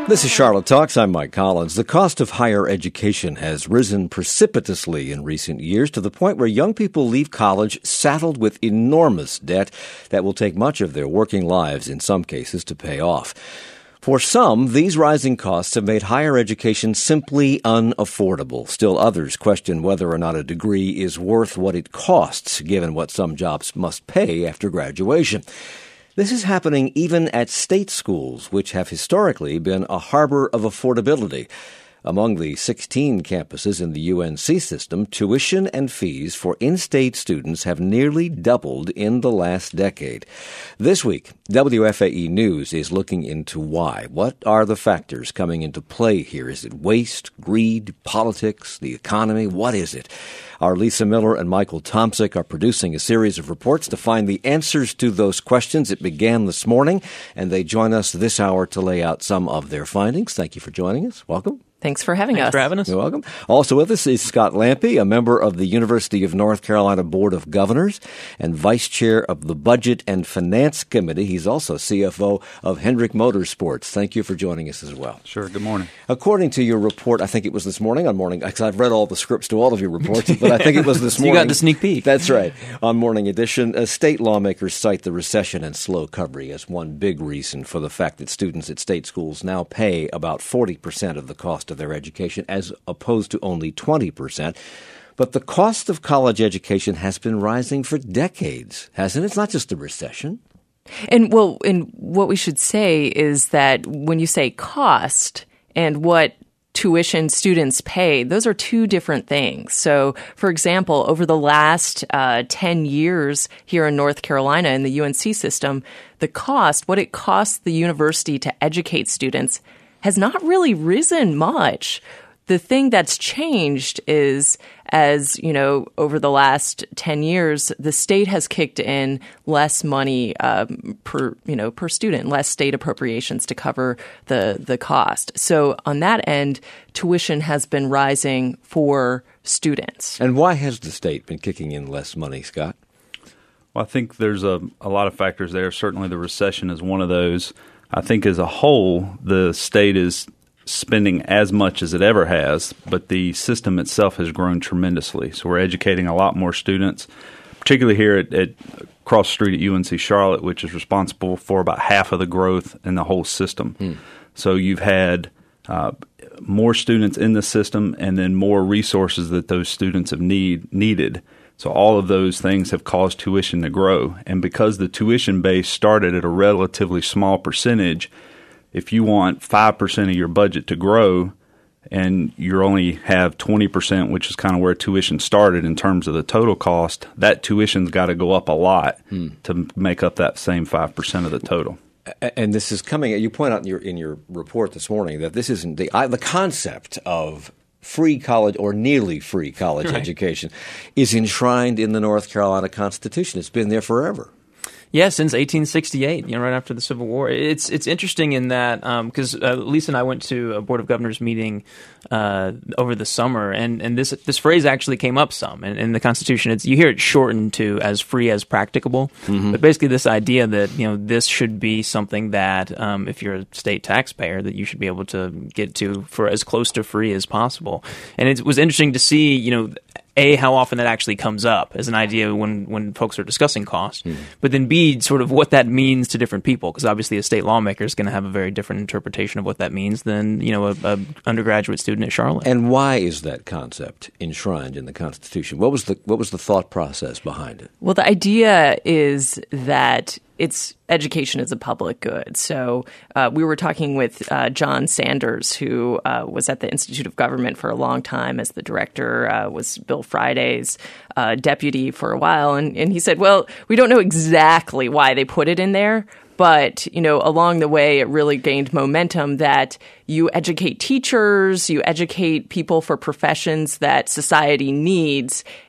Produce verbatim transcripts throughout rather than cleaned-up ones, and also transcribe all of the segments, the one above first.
This is Charlotte Talks. I'm Mike Collins. The cost of higher education has risen precipitously in recent years to the point where young people leave college saddled with enormous debt that will take much of their working lives, in some cases, to pay off. For some, these rising costs have made higher education simply unaffordable. Still others question whether or not a degree is worth what it costs, given what some jobs must pay after graduation. This is happening even at state schools, which have historically been a harbor of affordability. Among the sixteen campuses in the U N C system, tuition and fees for in-state students have nearly doubled in the last decade. This week, W F A E News is looking into why. What are the factors coming into play here? Is it waste, greed, politics, the economy? What is it? Our Lisa Miller and Michael Tomczyk are producing a series of reports to find the answers to those questions. It began this morning, and they join us this hour to lay out some of their findings. Thank you for joining us. Welcome. Thanks for having Thanks us. for having us. You're welcome. Also with us is Scott Lampe, a member of the University of North Carolina Board of Governors and Vice Chair of the Budget and Finance Committee. He's also C F O of Hendrick Motorsports. Thank you for joining us as well. Sure. Good morning. According to your report, I think it was this morning on Morning, because I've read all the scripts to all of your reports, but I think it was this so morning. You got the sneak peek. That's right. On Morning Edition, uh, state lawmakers cite the recession and slow recovery as one big reason for the fact that students at state schools now pay about forty percent of the cost of their education, as opposed to only twenty percent. But the cost of college education has been rising for decades, hasn't it? It's not just a recession. And well, and what we should say is that when you say cost and what tuition students pay, those are two different things. So, for example, over the last uh, ten years here in North Carolina in the U N C system, the cost, what it costs the university to educate students, has not really risen much. The thing that's changed is, as you know, over the last ten years, the state has kicked in less money um, per, you know, per student, less state appropriations to cover the the cost. So on that end, tuition has been rising for students. And why has the state been kicking in less money, Scott? Well, I think there's a, a lot of factors there. Certainly the recession is one of those. I think as a whole, the state is spending as much as it ever has, but the system itself has grown tremendously. So we're educating a lot more students, particularly here at, at across the street at U N C Charlotte, which is responsible for about half of the growth in the whole system. Hmm. So you've had uh, more students in the system and then more resources that those students have need needed. So all of those things have caused tuition to grow. And because the tuition base started at a relatively small percentage, if you want five percent of your budget to grow and you only have twenty percent, which is kind of where tuition started in terms of the total cost, that tuition's got to go up a lot hmm. to make up that same five percent of the total. And this is coming, you point out in your in your report this morning that this isn't the, the concept of free college or nearly free college right. education is enshrined in the North Carolina Constitution. It's been there forever. Yeah, since eighteen sixty-eight, you know, right after the Civil War. It's it's interesting in that because um, uh, Lisa and I went to a Board of Governors meeting uh, over the summer, and, and this this phrase actually came up some in, in the Constitution. It's you hear it shortened to as free as practicable, mm-hmm. but basically this idea that you know this should be something that um, if you're a state taxpayer that you should be able to get to for as close to free as possible. And it was interesting to see, you know. A, how often that actually comes up as an idea when, when folks are discussing cost, mm. but then B, sort of what that means to different people, because obviously a state lawmaker is going to have a very different interpretation of what that means than you know a, a undergraduate student at Charlotte. And why is that concept enshrined in the Constitution? What was the what was the thought process behind it? Well, the idea is that it's education is a public good. So uh, we were talking with uh, John Sanders, who uh, was at the Institute of Government for a long time as the director, uh, was Bill Friday's uh, deputy for a while. And, and he said, well, we don't know exactly why they put it in there. But, you know, along the way, it really gained momentum that you educate teachers, you educate people for professions that society needs,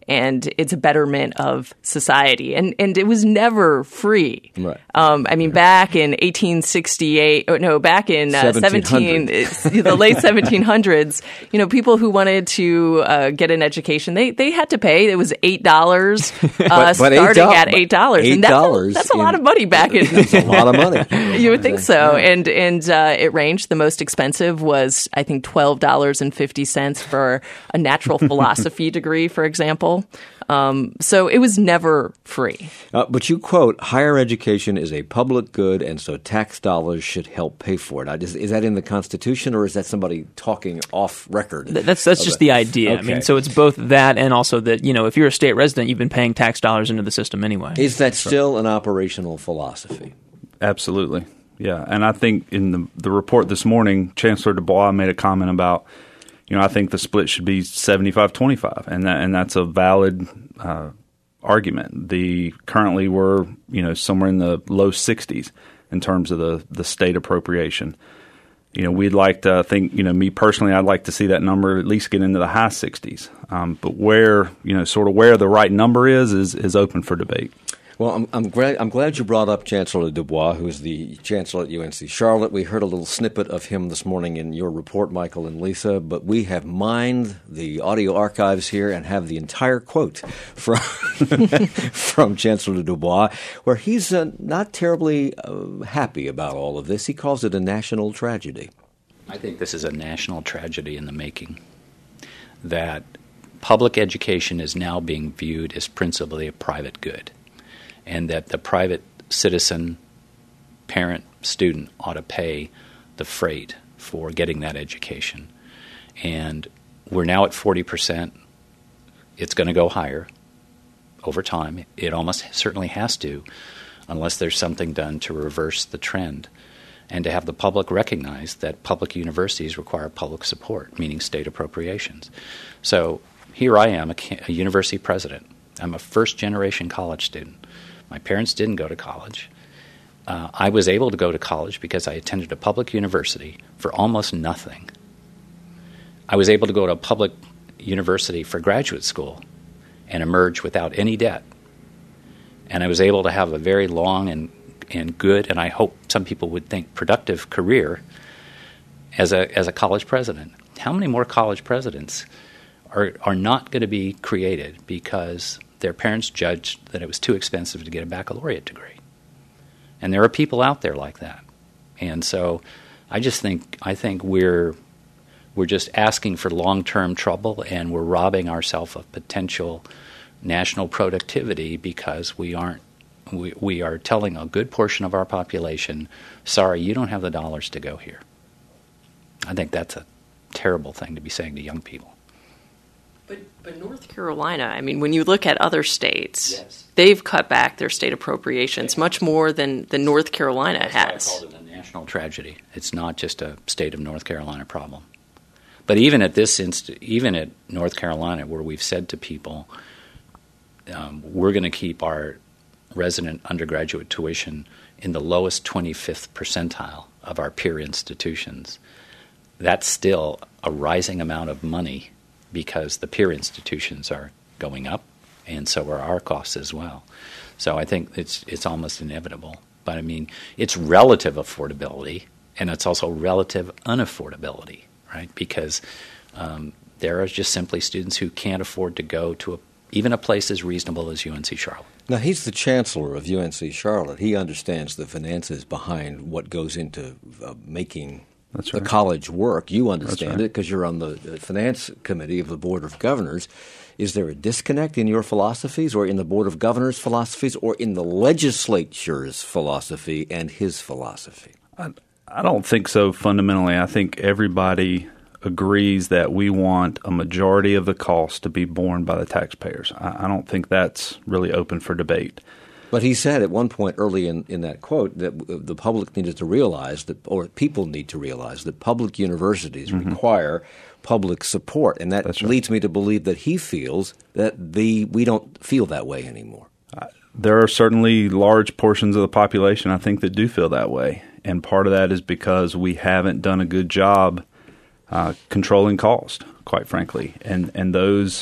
and it's a betterment of society. And and it was never free. Right. Um, I mean, back in eighteen sixty-eight, oh, no, back in uh, seventeen, the late seventeen hundreds, you know, people who wanted to uh, get an education, they they had to pay. It was eight dollars, uh, but, but starting eight dollars, at eight dollars. eight dollars. And that's, a, that's a lot of money back in. That's a lot of money. You would think so. And and uh, it ranged. The most expensive was, I think, twelve dollars and fifty cents for a natural philosophy degree, for example. Um, so it was never free. Uh, but you quote, higher education is a public good, and so tax dollars should help pay for it. I just, is that in the Constitution, or is that somebody talking off record? That's that's just the idea. Okay. I mean, so it's both that and also that, you know, if you're a state resident, you've been paying tax dollars into the system anyway. Is that still an operational philosophy? Absolutely. Yeah. And I think in the, the report this morning, Chancellor Dubois made a comment about, you know, I think the split should be seventy-five twenty-five, and that, and that's a valid uh, argument. The currently we're, you know, somewhere in the low sixties in terms of the, the state appropriation. You know, we'd like to think, you know, me personally, I'd like to see that number at least get into the high sixties. Um, but where, you know, sort of where the right number is, is, is open for debate. Well, I'm, I'm glad I'm glad you brought up Chancellor Dubois, who's the chancellor at U N C Charlotte. We heard a little snippet of him this morning in your report, Michael and Lisa, but we have mined the audio archives here and have the entire quote from from Chancellor Dubois, where he's uh, not terribly uh, happy about all of this. He calls it a national tragedy. I think this is a national tragedy in the making, that public education is now being viewed as principally a private good, and that the private citizen, parent, student ought to pay the freight for getting that education. And we're now at forty percent. It's going to go higher over time. It almost certainly has to, unless there's something done to reverse the trend. And to have the public recognize that public universities require public support, meaning state appropriations. So here I am, a, a university president. I'm a first-generation college student. My parents didn't go to college. Uh, I was able to go to college because I attended a public university for almost nothing. I was able to go to a public university for graduate school and emerge without any debt. And I was able to have a very long and, and good, and I hope some people would think productive career as a as a college president. How many more college presidents are are not going to be created because their parents judged that it was too expensive to get a baccalaureate degree? And there are people out there like that. And so I just think I think we're we're just asking for long-term trouble, and we're robbing ourselves of potential national productivity because we aren't we, we are telling a good portion of our population, sorry, you don't have the dollars to go here. I think that's a terrible thing to be saying to young people. But, but North Carolina, I mean, when you look at other states, yes. they've cut back their state appropriations much more than, than North Carolina That's has. why I called it a national tragedy. It's not just a state of North Carolina problem. But even at this inst- even at North Carolina, where we've said to people, um, we're going to keep our resident undergraduate tuition in the lowest twenty-fifth percentile of our peer institutions, that's still a rising amount of money because the peer institutions are going up, and so are our costs as well. So I think it's it's almost inevitable. But I mean, it's relative affordability, and it's also relative unaffordability, right? Because um, there are just simply students who can't afford to go to a, even a place as reasonable as U N C Charlotte. Now, he's the chancellor of U N C Charlotte. He understands the finances behind what goes into uh, making That's the right. college work. You understand right. it because you're on the finance committee of the Board of Governors. Is there a disconnect in your philosophies or in the Board of Governors' philosophies or in the legislature's philosophy and his philosophy? I, I don't think so fundamentally. I think everybody agrees that we want a majority of the cost to be borne by the taxpayers. I, I don't think that's really open for debate. But he said at one point early in, in that quote that the public needed to realize that, or people need to realize that public universities mm-hmm. require public support, and that That's right. leads me to believe that he feels that the we don't feel that way anymore. Uh, there are certainly large portions of the population, I think, that do feel that way, and part of that is because we haven't done a good job uh, controlling cost, quite frankly, and and those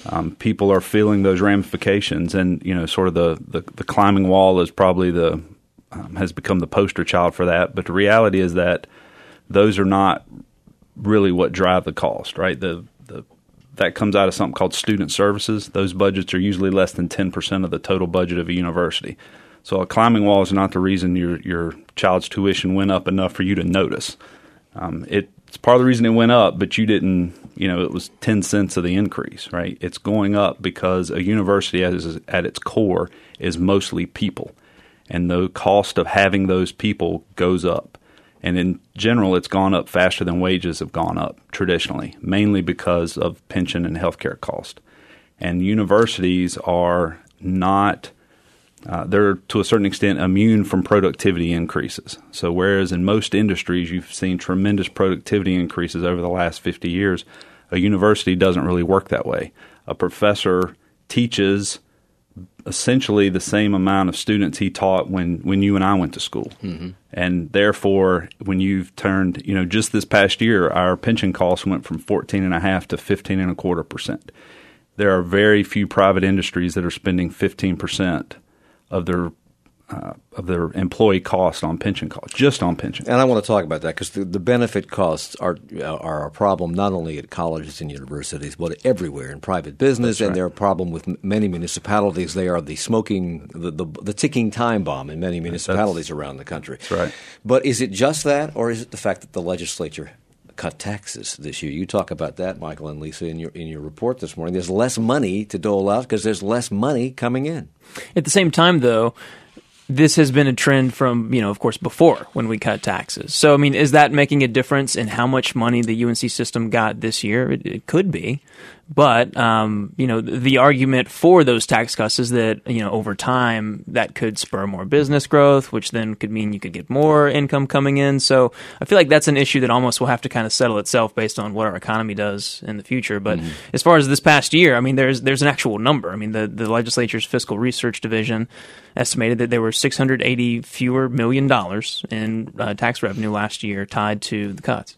Um, people are feeling those ramifications, and you know, sort of the, the, the climbing wall is probably the um, has become the poster child for that. But the reality is that those are not really what drive the cost, right? The the that comes out of something called student services. Those budgets are usually less than ten percent of the total budget of a university. So a climbing wall is not the reason your your child's tuition went up enough for you to notice. Um, it, it's part of the reason it went up, but you didn't. You know, it was ten cents of the increase, right? It's going up because a university as, at its core is mostly people. And the cost of having those people goes up. And in general, it's gone up faster than wages have gone up traditionally, mainly because of pension and healthcare cost. And universities are not, uh, they're to a certain extent immune from productivity increases. So whereas in most industries you've seen tremendous productivity increases over the last fifty years, a university doesn't really work that way. A professor teaches essentially the same amount of students he taught when, when you and I went to school. Mm-hmm. And therefore, when you've turned, you know, just this past year, our pension costs went from fourteen and a half to fifteen and a quarter percent. There are very few private industries that are spending fifteen percent of their Uh, of their employee cost on pension costs, just on pension. And I want to talk about that because the, the benefit costs are are a problem not only at colleges and universities, but everywhere in private business. Right. And they're a problem with m- many municipalities. They are the smoking, the, the, the ticking time bomb in many municipalities That's, around the country. That's right. But is it just that, or is it the fact that the legislature cut taxes this year? You talk about that, Michael and Lisa, in your in your report this morning. There's less money to dole out because there's less money coming in. At the same time, though, this has been a trend from, you know, of course, before when we cut taxes. So, I mean, is that making a difference in how much money the U N C system got this year? It, it could be. But, um, you know, the argument for those tax cuts is that, you know, over time that could spur more business growth, which then could mean you could get more income coming in. So I feel like that's an issue that almost will have to kind of settle itself based on what our economy does in the future. But mm-hmm. as far as this past year, I mean, there's there's an actual number. I mean, the, the legislature's Fiscal Research Division estimated that there were six hundred eighty fewer million dollars in uh, tax revenue last year tied to the cuts.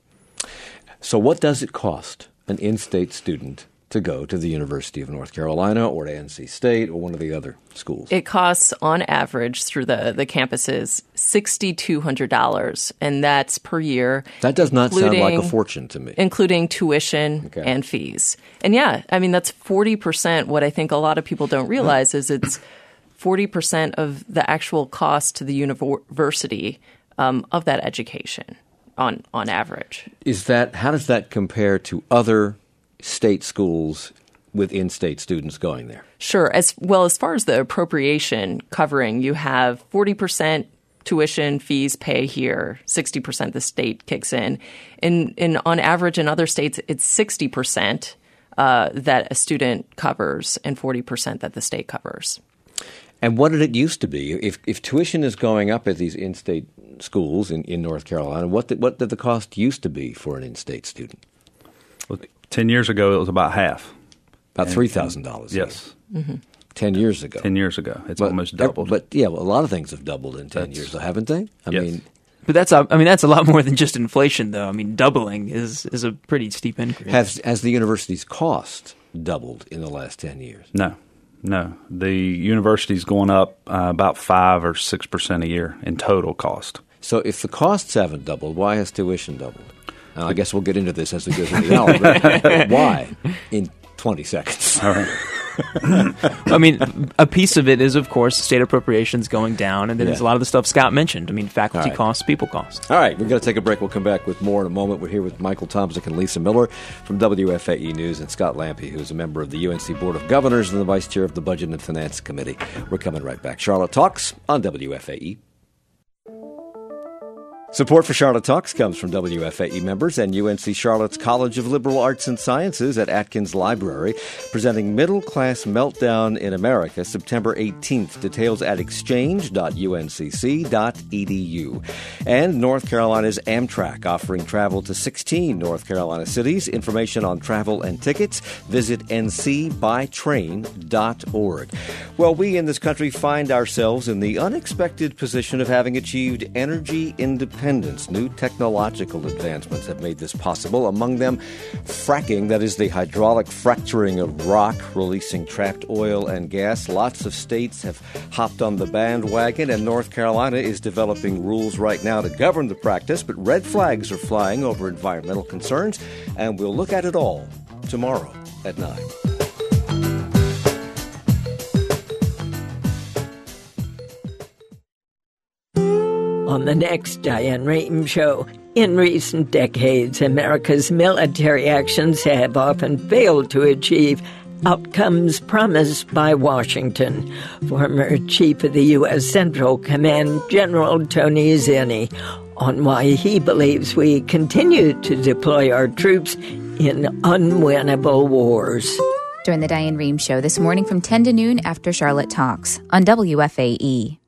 So what does it cost an in-state student to go to the University of North Carolina or to N C State or one of the other schools? It costs, on average, through the, the campuses, six thousand two hundred dollars, and that's per year. That does not sound like a fortune to me. Including tuition okay. and fees. And yeah, I mean, that's forty percent. What I think a lot of people don't realize is it's forty percent of the actual cost to the university um, of that education on, on average. Is that, how does that compare to other state schools with in-state students going there? Sure. As well, as far as the appropriation covering, you have forty percent tuition fees pay here, sixty percent the state kicks in. In, in on average, in other states, it's sixty percent uh, that a student covers and forty percent that the state covers. And what did it used to be? If if tuition is going up at these in-state schools in, in North Carolina, what did, what did the cost used to be for an in-state student? Well, ten years ago, it was about half. About three thousand dollars. Yes. Mm-hmm. Ten years ago. Ten years ago. It's but, almost doubled. But, yeah, well, a lot of things have doubled in ten that's, years, haven't they? I yes. mean, But that's a, I mean, that's a lot more than just inflation, though. I mean, doubling is, is a pretty steep increase. Has, has the university's cost doubled in the last ten years? No. No. The university's going up uh, about five or six percent a year in total cost. So if the costs haven't doubled, why has tuition doubled? Uh, I guess we'll get into this as we go through the hour. But why? In twenty seconds. All right. I mean, a piece of it is, of course, state appropriations going down, and then yeah. there's a lot of the stuff Scott mentioned. I mean, faculty right. costs, people costs. All right, we're going to take a break. We'll come back with more in a moment. We're here with Michael Tomczyk and Lisa Miller from W F A E News, and Scott Lampe, who's a member of the U N C Board of Governors and the Vice Chair of the Budget and Finance Committee. We're coming right back. Charlotte Talks on W F A E. Support for Charlotte Talks comes from W F A E members and U N C Charlotte's College of Liberal Arts and Sciences at Atkins Library, presenting Middle Class Meltdown in America, September eighteenth. Details at exchange dot u n c c dot e d u. And North Carolina's Amtrak, offering travel to sixteen North Carolina cities. Information on travel and tickets, visit n c by train dot org. Well, we in this country find ourselves in the unexpected position of having achieved energy independence independence. New technological advancements have made this possible. Among them, fracking, that is the hydraulic fracturing of rock, releasing trapped oil and gas. Lots of states have hopped on the bandwagon, and North Carolina is developing rules right now to govern the practice, but red flags are flying over environmental concerns, and we'll look at it all tomorrow at nine. On the next Diane Rehm Show, in recent decades, America's military actions have often failed to achieve outcomes promised by Washington. Former Chief of the U S Central Command, General Tony Zinni, on why he believes we continue to deploy our troops in unwinnable wars. Join the Diane Rehm Show this morning from ten to noon after Charlotte Talks on W F A E.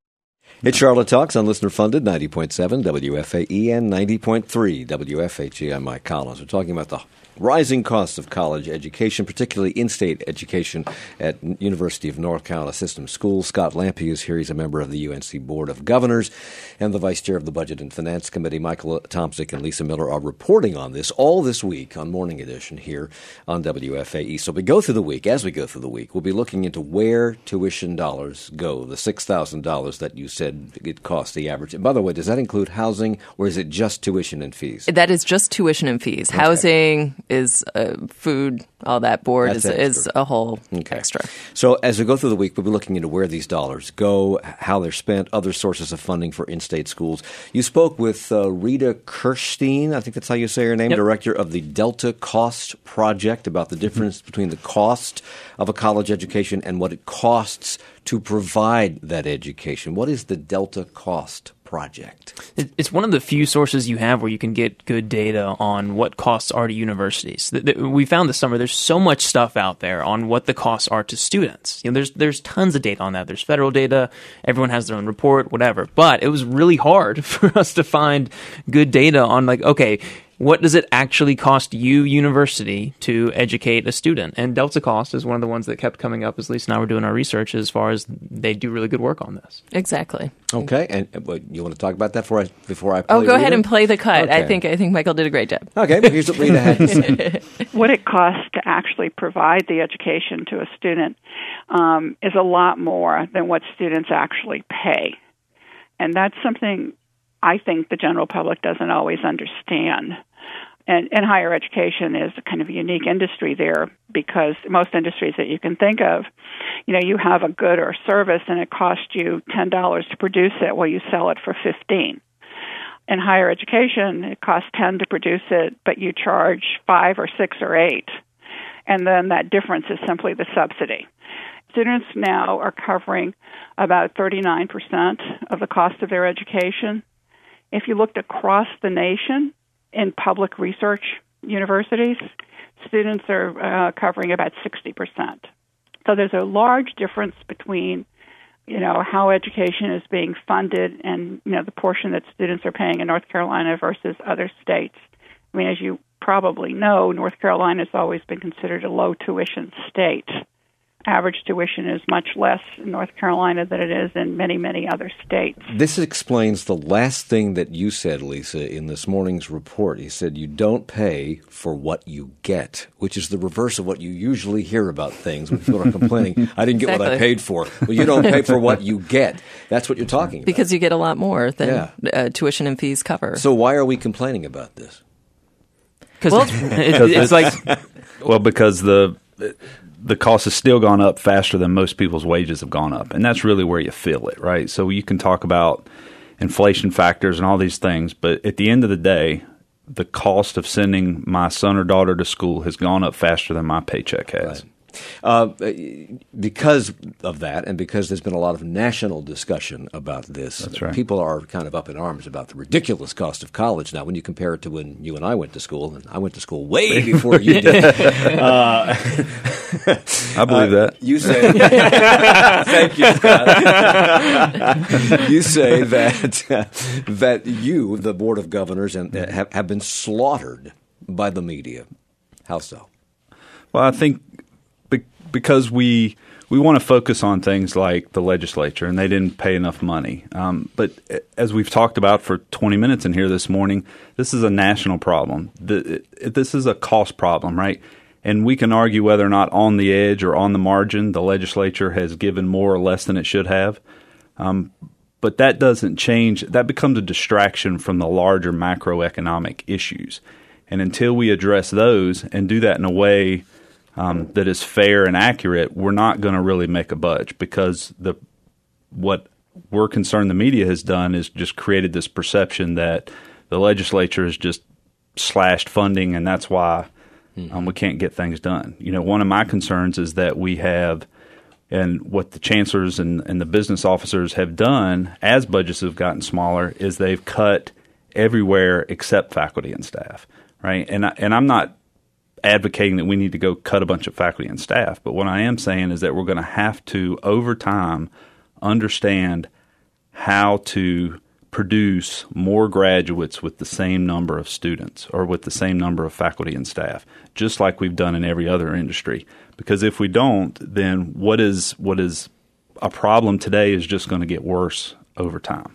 It's Charlotte Talks on listener-funded ninety point seven W F A E and ninety point three W F H E. I'm Mike Collins. We're talking about the rising costs of college education, particularly in-state education at University of North Carolina System Schools. Scott Lampe is here. He's a member of the U N C Board of Governors and the Vice Chair of the Budget and Finance Committee. Michael Tomczyk and Lisa Miller are reporting on this all this week on Morning Edition here on W F A E. So we go through the week. As we go through the week, we'll be looking into where tuition dollars go, the six thousand dollars that you said it costs the average. And by the way, does that include housing, or is it just tuition and fees? That is just tuition and fees. Okay. Housing is uh, food, all that board is, is a whole okay. extra. So as we go through the week, we'll be looking into where these dollars go, how they're spent, other sources of funding for in-state schools. You spoke with uh, Rita Kirstein, I think that's how you say her name, yep. Director of the Delta Cost Project, about the difference mm-hmm. between the cost of a college education and what it costs to provide that education. What is the Delta Cost Project? It's one of the few sources you have where you can get good data on what costs are to universities. We found this summer there's so much stuff out there on what the costs are to students. You know, there's there's tons of data on that. There's federal data. Everyone has their own report, whatever. But it was really hard for us to find good data on, like, okay, what does it actually cost you, university, to educate a student? And Delta Cost is one of the ones that kept coming up as Lisa and I were doing our research, as far as they do really good work on this. Exactly. Okay, and uh, you want to talk about that before I before I play? Oh, go Rita? ahead and play the cut. Okay. I think I think Michael did a great job. Okay, well, here's what Rita had to say. What it costs to actually provide the education to a student um, is a lot more than what students actually pay, and that's something I think the general public doesn't always understand. And, and higher education is a kind of a unique industry there, because most industries that you can think of, you know, you have a good or service and it costs you ten dollars to produce it, well, you sell it for fifteen dollars. In higher education, it costs ten dollars to produce it, but you charge five or six or eight. And then that difference is simply the subsidy. Students now are covering about thirty-nine percent of the cost of their education. If you looked across the nation, in public research universities, students are uh, covering about sixty percent. So there's a large difference between, you know, how education is being funded and, you know, the portion that students are paying in North Carolina versus other states. I mean, as you probably know, North Carolina has always been considered a low tuition state. Average tuition is much less in North Carolina than it is in many, many other states. This explains the last thing that you said, Lisa, in this morning's report. You said you don't pay for what you get, which is the reverse of what you usually hear about things when people are complaining, I didn't get exactly. what I paid for. Well, you don't pay for what you get. That's what you're talking about. Because you get a lot more than yeah. uh, tuition and fees cover. So why are we complaining about this? Because well, it's, it's like... Well, because the... the cost has still gone up faster than most people's wages have gone up. And that's really where you feel it, right? So you can talk about inflation factors and all these things, but at the end of the day, the cost of sending my son or daughter to school has gone up faster than my paycheck has. Right. Uh, because of that, and because there's been a lot of national discussion about this, That's right. people are kind of up in arms about the ridiculous cost of college now when you compare it to when you and I went to school, and I went to school way before you did. uh, I believe uh, that. You say, thank you, Scott. You say that, uh, that you, the Board of Governors, and uh, have, have been slaughtered by the media. How so? Well, I think because we we want to focus on things like the legislature, and they didn't pay enough money. Um, but as we've talked about for twenty minutes in here this morning, this is a national problem. The, it, this is a cost problem, right? And we can argue whether or not on the edge or on the margin the legislature has given more or less than it should have. Um, but that doesn't change. That becomes a distraction from the larger macroeconomic issues. And until we address those and do that in a way um, that is fair and accurate, we're not going to really make a budge, because the what we're concerned the media has done is just created this perception that the legislature has just slashed funding, and that's why mm-hmm. um, we can't get things done. You know, one of my concerns is that we have, and what the chancellors and, and the business officers have done as budgets have gotten smaller, is they've cut everywhere except faculty and staff. Right, and I, and I'm not advocating that we need to go cut a bunch of faculty and staff, but what I am saying is that we're going to have to, over time, understand how to produce more graduates with the same number of students or with the same number of faculty and staff, just like we've done in every other industry. Because if we don't, then what is what is a problem today is just going to get worse over time.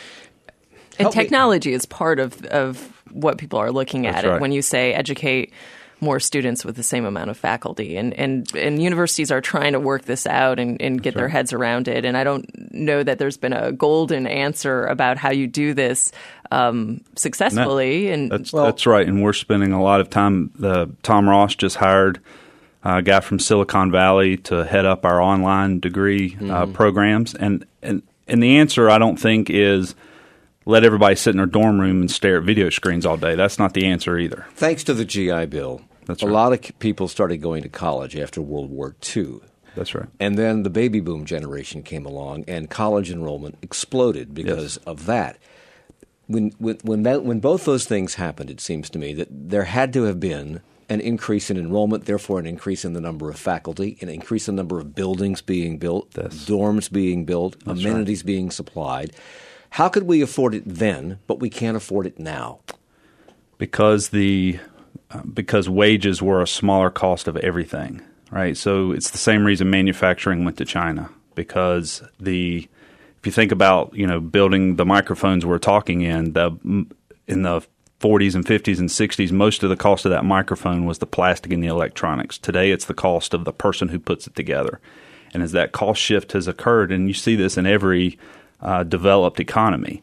And technology is part of, of what people are looking at That's it right. when you say educate more students with the same amount of faculty. And and, and universities are trying to work this out and, and get That's their right. heads around it. And I don't know that there's been a golden answer about how you do this um, successfully. And, that, that's, well, that's right. And we're spending a lot of time. Uh, Tom Ross just hired a guy from Silicon Valley to head up our online degree mm-hmm. uh, programs. And, and, and the answer, I don't think, is let everybody sit in their dorm room and stare at video screens all day. That's not the answer either. Thanks to the G I Bill, That's a right. lot of people started going to college after World War Two. That's right. And then the baby boom generation came along, and college enrollment exploded because yes. of that. When when when, that, when both those things happened, it seems to me that there had to have been an increase in enrollment, therefore an increase in the number of faculty, an increase in the number of buildings being built, yes. dorms being built, That's amenities right. being supplied. How could we afford it then, but we can't afford it now? Because the uh, because wages were a smaller cost of everything, right? So it's the same reason manufacturing went to China, because the if you think about, you know, building the microphones we're talking in, the in the forties and fifties and sixties, most of the cost of that microphone was the plastic and the electronics. Today it's the cost of the person who puts it together. And as that cost shift has occurred, and you see this in every Uh, developed economy,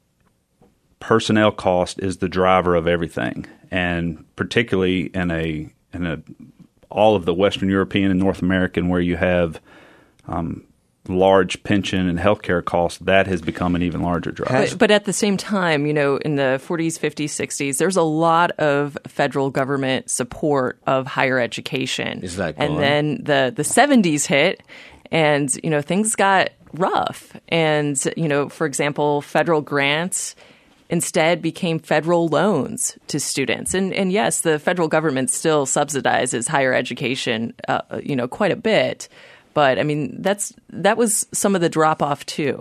personnel cost is the driver of everything, and particularly in a in a all of the Western European and North American, where you have um, large pension and healthcare costs, that has become an even larger driver. But, but at the same time, you know, in the forties, fifties, sixties, there's a lot of federal government support of higher education. Is that and gone? then the the seventies hit, and you know things got rough. And, you know, for example, federal grants instead became federal loans to students. And, and yes, the federal government still subsidizes higher education, uh, you know, quite a bit. But, I mean, that's that was some of the drop-off, too.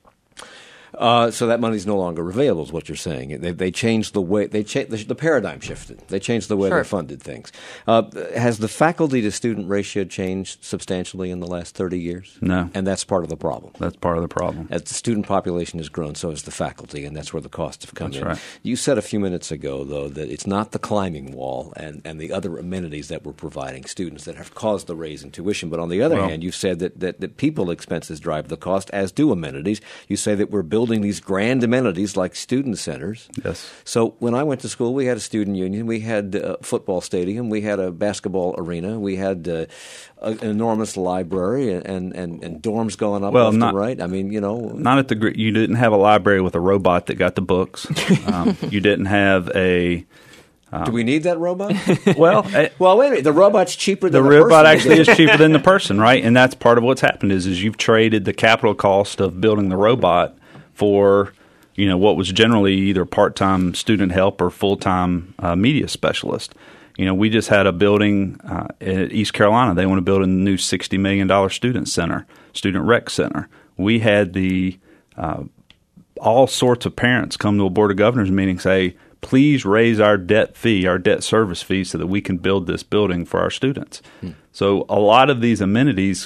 Uh, so that money's no longer available, is what you're saying. They, they changed the way they cha- the, the paradigm shifted. They changed the way Sure. they funded things. Uh, has the faculty to student ratio changed substantially in the last thirty years? No, and that's part of the problem. That's part of the problem. As the student population has grown, so has the faculty, and that's where the costs have come that's in. Right. You said a few minutes ago, though, that it's not the climbing wall and, and the other amenities that we're providing students that have caused the raise in tuition. But on the other well, hand, you've said that, that, that people expenses drive the cost, as do amenities. You say that we're building these grand amenities like student centers. Yes. So when I went to school, we had a student union, we had a football stadium, we had a basketball arena, we had uh, an enormous library, and, and, and dorms going up well, left not, and right. I mean, you know, not at the you didn't have a library with a robot that got the books. Um, you didn't have a. Um, Do we need that robot? well, it, well, wait a minute. The robot's cheaper than the, the robot person. actually is cheaper than the person, right? And that's part of what's happened is is you've traded the capital cost of building the robot for, you know, what was generally either part-time student help or full-time uh, media specialist. You know, we just had a building uh, in East Carolina. They want to build a new sixty million dollars student center, student rec center. We had the uh, all sorts of parents come to a Board of Governors meeting say, please raise our debt fee, our debt service fee, so that we can build this building for our students. Hmm. So a lot of these amenities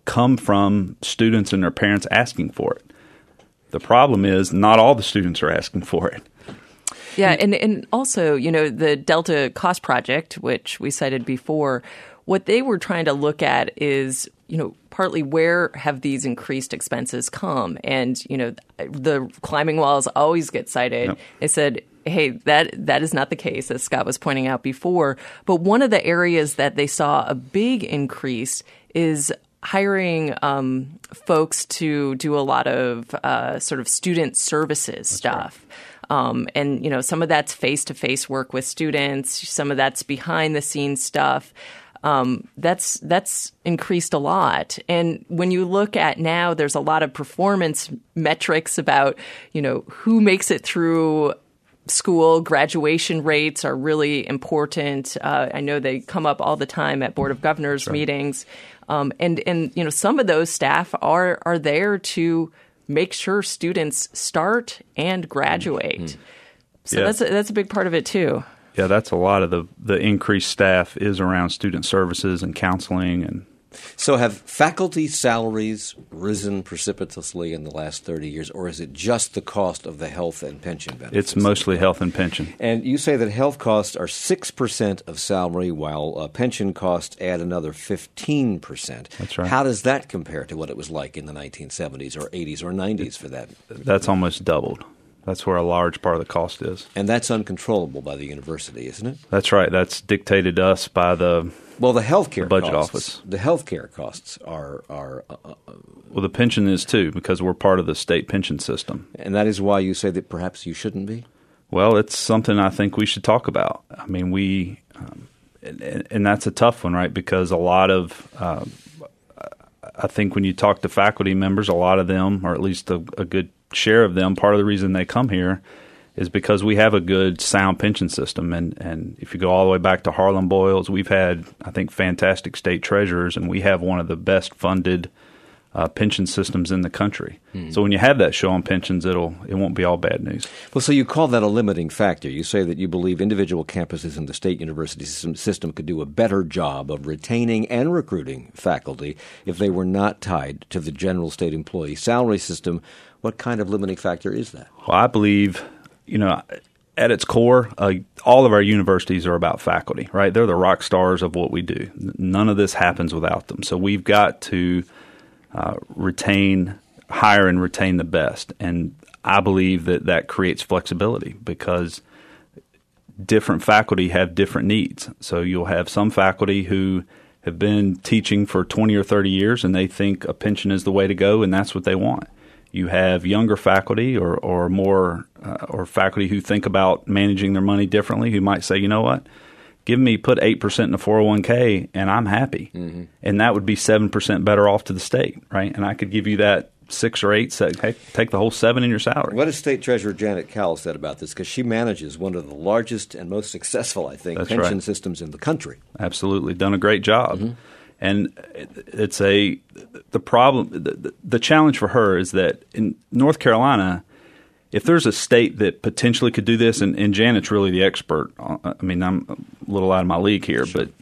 come from students and their parents asking for it. The problem is not all the students are asking for it. Yeah, and, and also, you know, the Delta Cost Project, which we cited before, what they were trying to look at is, you know, partly where have these increased expenses come? And, you know, the climbing walls always get cited. Yep. They said, hey, that that is not the case, as Scott was pointing out before. But one of the areas that they saw a big increase is hiring um, folks to do a lot of uh, sort of student services That's stuff. Right. Um, and, you know, some of that's face-to-face work with students. Some of that's behind-the-scenes stuff. Um, that's that's increased a lot. And when you look at now, there's a lot of performance metrics about, you know, who makes it through school. Graduation rates are really important. Uh, I know they come up all the time at Board of Governors right. meetings. Um, and, and, you know, some of those staff are are there to make sure students start and graduate. Mm-hmm. So yeah. that's a, that's a big part of it too. Yeah, that's a lot of the, the increased staff is around student services and counseling. And so have faculty salaries risen precipitously in the last thirty years, or is it just the cost of the health and pension benefits? It's mostly health and pension. And you say that health costs are six percent of salary, while uh, pension costs add another fifteen percent. That's right. How does that compare to what it was like in the nineteen seventies or eighties or nineties for that? That's almost doubled. That's where a large part of the cost is. And that's uncontrollable by the university, isn't it? That's right. That's dictated to us by the well, the healthcare the budget costs, office. The healthcare costs are are uh, uh, well, the pension is too, because we're part of the state pension system. And that is why you say that perhaps you shouldn't be? Well, it's something I think we should talk about. I mean, we um, and, and that's a tough one, right? Because a lot of uh, I think when you talk to faculty members, a lot of them, or at least a, a good share of them, part of the reason they come here is because we have a good, sound pension system. And, and if you go all the way back to Harlan Boyles, we've had, I think, fantastic state treasurers, and we have one of the best funded uh, pension systems in the country. Mm. So when you have that show on pensions, it'll it won't be all bad news. Well, so you call that a limiting factor. You say that you believe individual campuses in the state university system, system could do a better job of retaining and recruiting faculty if they were not tied to the general state employee salary system. What kind of limiting factor is that? Well, I believe, you know, at its core, uh, all of our universities are about faculty, right? They're the rock stars of what we do. None of this happens without them. So we've got to uh, retain, hire and retain the best. And I believe that that creates flexibility because different faculty have different needs. So you'll have some faculty who have been teaching for twenty or thirty years and they think a pension is the way to go and that's what they want. You have younger faculty or or more uh, or faculty who think about managing their money differently, who might say, you know what, give me put eight percent in a four oh one k and I'm happy. Mm-hmm. And that would be seven percent better off to the state, right? And I could give you that six or eight, so, hey, take the whole seven in your salary. What has State Treasurer Janet Cowell said about this? Because she manages one of the largest and most successful, I think, That's pension right. systems in the country. Absolutely. Done a great job. Mm-hmm. And it's a the problem. The, the challenge for her is that in North Carolina, if there's a state that potentially could do this, and, and Janet's really the expert. I mean, I'm a little out of my league here, sure. but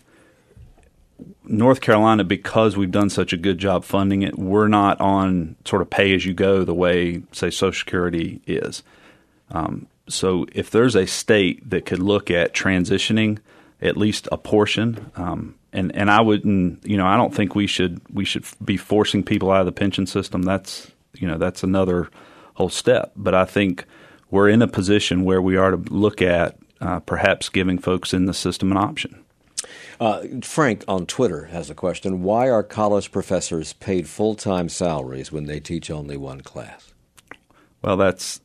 North Carolina, because we've done such a good job funding it, we're not on sort of pay as you go the way, say, Social Security is. Um, so if there's a state that could look at transitioning at least a portion. Um, And and I wouldn't, you know, I don't think we should we should be forcing people out of the pension system. That's, you know, that's another whole step. But I think we're in a position where we are to look at uh, perhaps giving folks in the system an option. Uh, Frank on Twitter has a question. Why are college professors paid full-time salaries when they teach only one class? Well, that's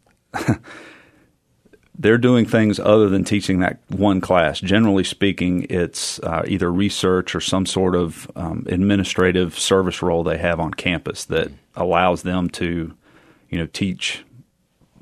they're doing things other than teaching that one class. Generally speaking, it's uh, either research or some sort of um, administrative service role they have on campus that allows them to, you know, teach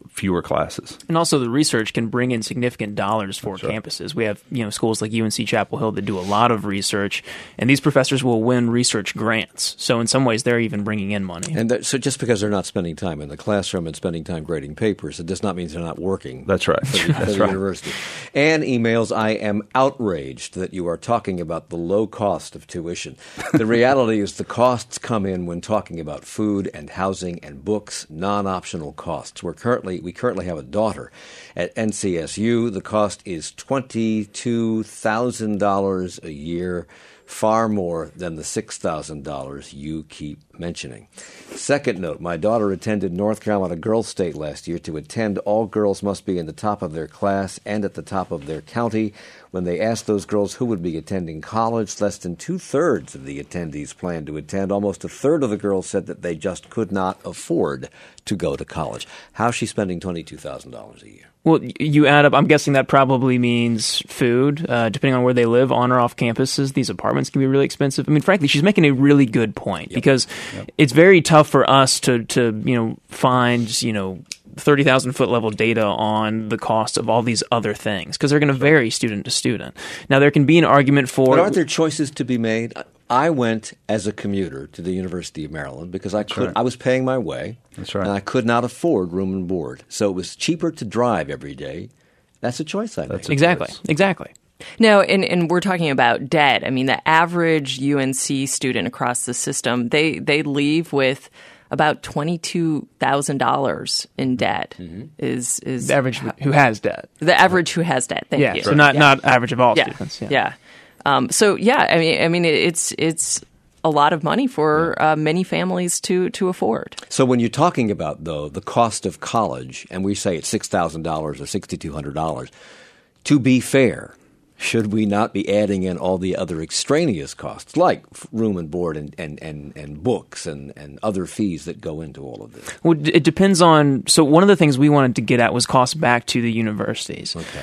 fewer classes. And also the research can bring in significant dollars for That's right. campuses. We have, you know, schools like U N C Chapel Hill that do a lot of research, and these professors will win research grants. So in some ways, they're even bringing in money. And that, so just because they're not spending time in the classroom and spending time grading papers, it does not mean they're not working. That's right. For the, for That's the right. university. Anne emails, I am outraged that you are talking about the low cost of tuition. The reality is the costs come in when talking about food and housing and books, non-optional costs. We're currently we currently have a daughter at N C S U. The cost is twenty-two thousand dollars a year, far more than the six thousand dollars you keep mentioning. Second note, my daughter attended North Carolina Girls State last year. To attend, all girls must be in the top of their class and at the top of their county. When they asked those girls who would be attending college, less than two-thirds of the attendees planned to attend. Almost a third of the girls said that they just could not afford to go to college. How's she spending twenty-two thousand dollars a year? Well, you add up, I'm guessing that probably means food, uh, depending on where they live, on or off campuses. These apartments can be really expensive. I mean, frankly, she's making a really good point, yep. because yep. it's very tough for us to, to, you know, find, you know, thirty thousand foot level data on the cost of all these other things, because they're going to vary student to student. Now, there can be an argument for... But aren't there choices to be made? I went as a commuter to the University of Maryland because I could. Right. I was paying my way. That's right. And I could not afford room and board. So it was cheaper to drive every day. That's a choice I made. Exactly. Choice. Exactly. No, and, and we're talking about debt. I mean, the average U N C student across the system, they, they leave with about twenty-two thousand dollars in debt. Mm-hmm. Is is the average who has debt. The average who has debt. Thank yeah, you. So not yeah. not average of all yeah. students. Yeah. yeah. Um, so yeah, I mean, I mean, it's it's a lot of money for yeah. uh, many families to to afford. So when you're talking about though the cost of college, and we say it's six thousand dollars or sixty two hundred dollars, to be fair, should we not be adding in all the other extraneous costs like room and board and and, and, and books and, and other fees that go into all of this? Well, it depends on. So one of the things we wanted to get at was costs back to the universities. Okay.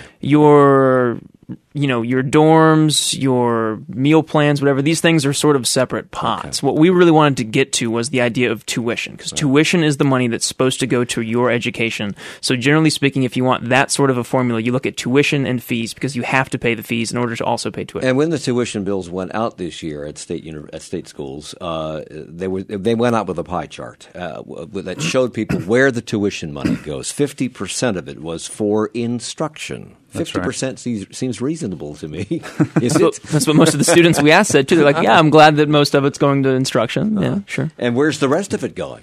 Your you know, your dorms, your meal plans, whatever, these things are sort of separate pots. Okay. What we really wanted to get to was the idea of tuition, because right. tuition is the money that's supposed to go to your education. So generally speaking, if you want that sort of a formula, you look at tuition and fees, because you have to pay the fees in order to also pay tuition. And when the tuition bills went out this year at state at state schools, uh, they were they went out with a pie chart uh, that showed people where the tuition money goes. fifty percent of it was for instruction. Fifty percent seems, seems reasonable to me. Is it? That's what most of the students we asked said too. They're like, "Yeah, I'm glad that most of it's going to instruction." Yeah, uh, sure. And where's the rest of it going?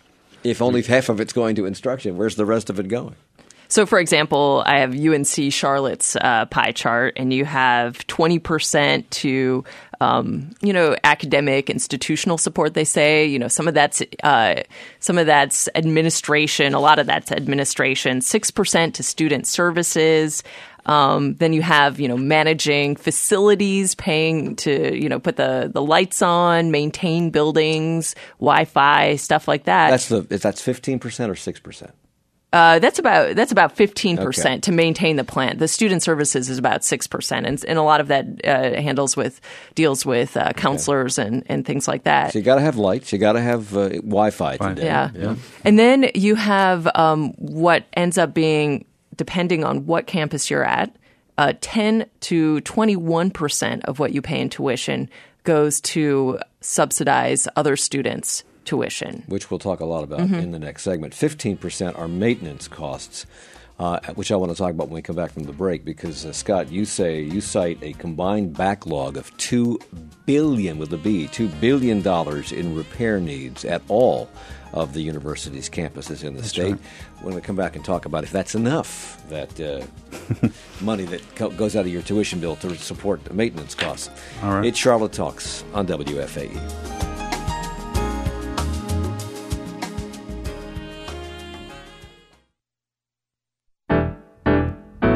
If only half of it's going to instruction, where's the rest of it going? So, for example, I have U N C Charlotte's uh, pie chart, and you have twenty percent to, um, you know, academic institutional support. They say, you know, some of that's uh, some of that's administration. A lot of that's administration. Six percent to student services. Um, then you have, you know, managing facilities, paying to, you know, put the, the lights on, maintain buildings, Wi-Fi, stuff like that. That's the that's fifteen percent or six percent. Uh, that's about that's about fifteen percent okay. to maintain the plant. The student services is about six percent, and, and a lot of that uh, handles with deals with uh, counselors okay. and, and things like that. So you got to have lights. You got to have uh, Wi-Fi today. Yeah. yeah, and then you have um, what ends up being, depending on what campus you're at, uh, ten to twenty-one percent of what you pay in tuition goes to subsidize other students' tuition, which we'll talk a lot about mm-hmm. in the next segment. fifteen percent are maintenance costs, uh, which I want to talk about when we come back from the break, because, uh, Scott, you say you cite a combined backlog of two billion dollars with a B, two billion dollars in repair needs at all of the university's campuses in the that's state. Right. When we come back and talk about if that's enough, that uh, money that co- goes out of your tuition bill to support the maintenance costs. All right. It's Charlotte Talks on W F A E.